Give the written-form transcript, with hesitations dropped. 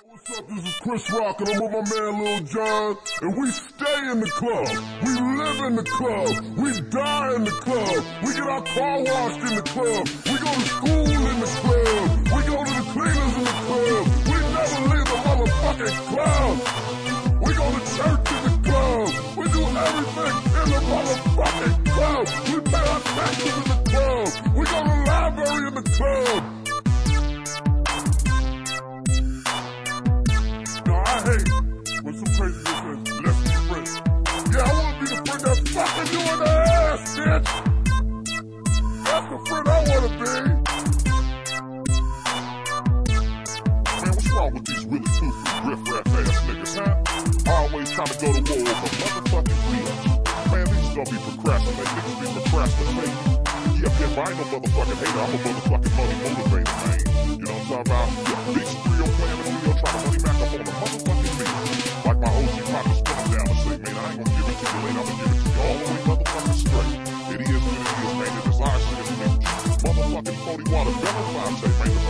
What's up, this is Chris Rock and I'm with my man Lil Jon, and we stay in the club, we live in the club, we die in the club, we get our car washed in the club, we go to school in the club, we go to the cleaners in the club, we never leave the motherfucking club, we go to church in the club, we do everything in the motherfucking club, we pay our taxes in the club, we go to the library in the club. I hate when some crazy bitch says, let's be friends. Yeah, I wanna be the friend that's fucking you in the ass, bitch! That's the friend I wanna be! Man, what's wrong with these really toothless, riff-raff ass niggas, huh? Always trying to go to war over motherfucking wheels. Man, niggas gonna be procrastinating, niggas be procrastinating. Yeah, if I ain't no motherfucking hater, I'm a motherfucking money motivator, man. You know what I'm talking about? Yeah, big spree on playing the video, trying to money back up on the motherfucking beat. Like my OG partner spinning down and say, man, I ain't gonna give it to you later, I'm gonna give it to you all the way motherfucking straight. It is what it is, man, it is our shit, man. Motherfucking 40 water, better five, man.